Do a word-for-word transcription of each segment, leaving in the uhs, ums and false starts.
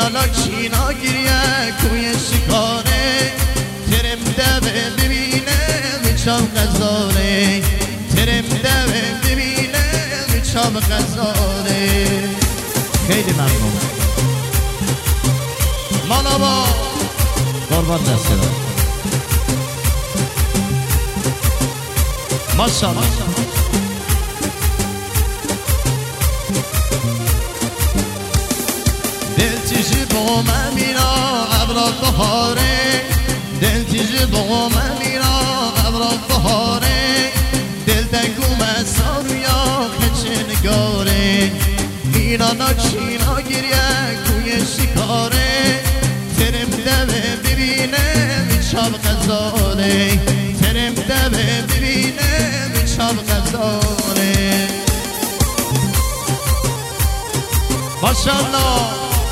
میرانا چینا گریه کوی شکاره ترم دوه ببینه میچام غزاره ترم دوه ببینه میچام غزاره. خیلی ممنون مالا با قربان دسته دار ماشاءالله. دل تیجی با من میرا ابرا بهاره دل تیجی با من میرا ابرا بهاره دل دنگو مسارویا خچه نگاره میرانا چینا گریه کوی شکاره ترم دوه ببینه میچاب غزاره ترم دوه ببینه میچاب غزاره. ماشاءالله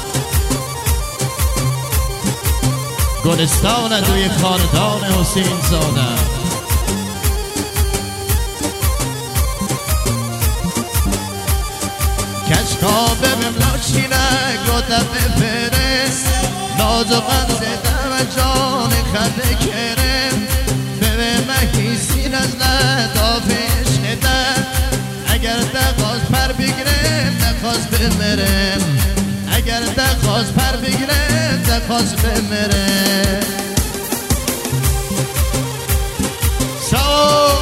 گلستان دوی خاندان حسین زاده. کشکا ببیم ناشینه گوته بفرست ناز و قنزه دم جان خده کرم ببیم حیثین از لطافش نده اگر دقاز پر بگیرم دقاز بمرم اگر دقاز پر بگیرم دقاز بمرم. ساو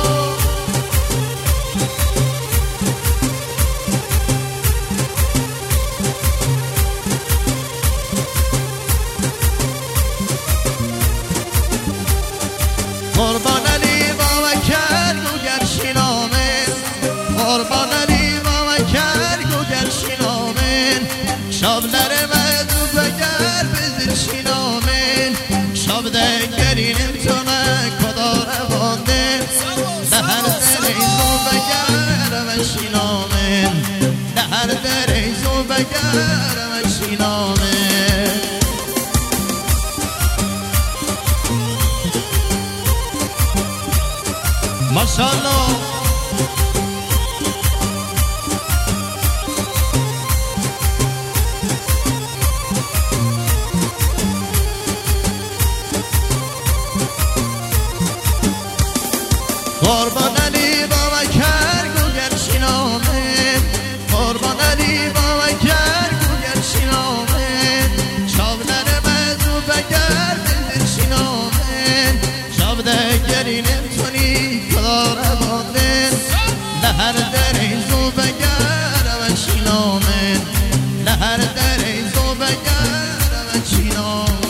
قربان علی بابا کر گوگر شینامن قربان علی بابا کر گوگر شینامن شابلر مدو بگر بزر شینامن شاب دگرینم تونه کدار باندن دهر دریزو بگر و شینامن دهر دریزو بگر و شینامن. ماشاءالله قربان علی بابا کر گوگر شینامن قربان علی بابا کر گوگر شینامن شابلر مزو بگر بزر شینامن شاب دگرینم تونی کدار باندن لهر دریزو بگر و شینامن لهر دریزو بگر و شینامن.